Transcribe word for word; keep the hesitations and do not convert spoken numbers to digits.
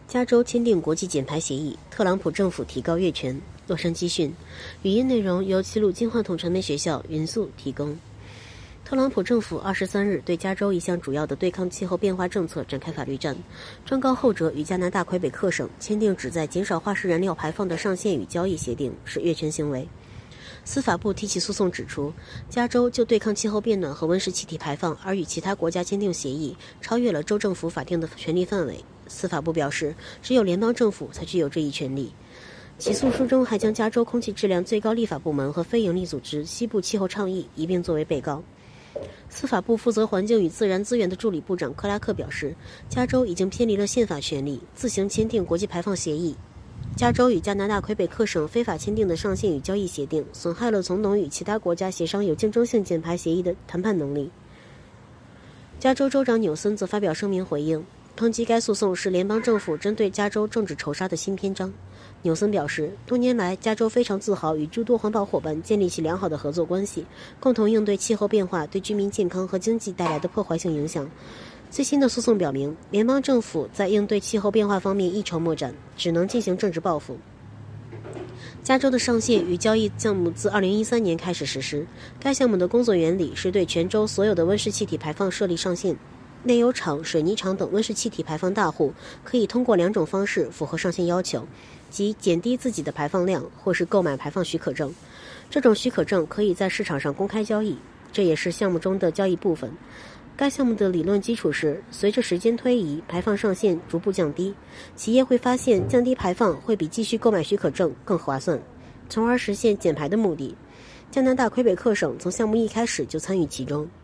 加州签订国际减排协议，特朗普政府提高越权。洛杉矶讯，语音内容由齐鲁金话筒传媒学校云速提供。特朗普政府二十三日对加州一项主要的对抗气候变化政策展开法律战，状告后者与加拿大魁北克省签订旨在减少化石燃料排放的上限与交易协定是越权行为。司法部提起诉讼指出，加州就对抗气候变暖和温室气体排放而与其他国家签订协议，超越了州政府法定的权利范围。司法部表示，只有联邦政府才具有这一权利。起诉书中还将加州空气质量最高立法部门和非营利组织西部气候倡议一并作为被告。司法部负责环境与自然资源的助理部长克拉克表示，加州已经偏离了宪法权利，自行签订国际排放协议。加州与加拿大魁北克省非法签订的上限与交易协定，损害了总统与其他国家协商有竞争性减排协议的谈判能力。加州州长纽森则发表声明回应，抨击该诉讼是联邦政府针对加州政治仇杀的新篇章。纽森表示，多年来加州非常自豪与诸多环保伙伴建立起良好的合作关系，共同应对气候变化对居民健康和经济带来的破坏性影响。最新的诉讼表明，联邦政府在应对气候变化方面一筹莫展，只能进行政治报复。加州的上限与交易项目自二零一三年开始实施，该项目的工作原理是对全州所有的温室气体排放设立上限。内油厂、水泥厂等温室气体排放大户可以通过两种方式符合上限要求，即减低自己的排放量，或是购买排放许可证。这种许可证可以在市场上公开交易，这也是项目中的交易部分。该项目的理论基础是，随着时间推移，排放上限逐步降低，企业会发现降低排放会比继续购买许可证更划算，从而实现减排的目的。加拿大魁北克省从项目一开始就参与其中。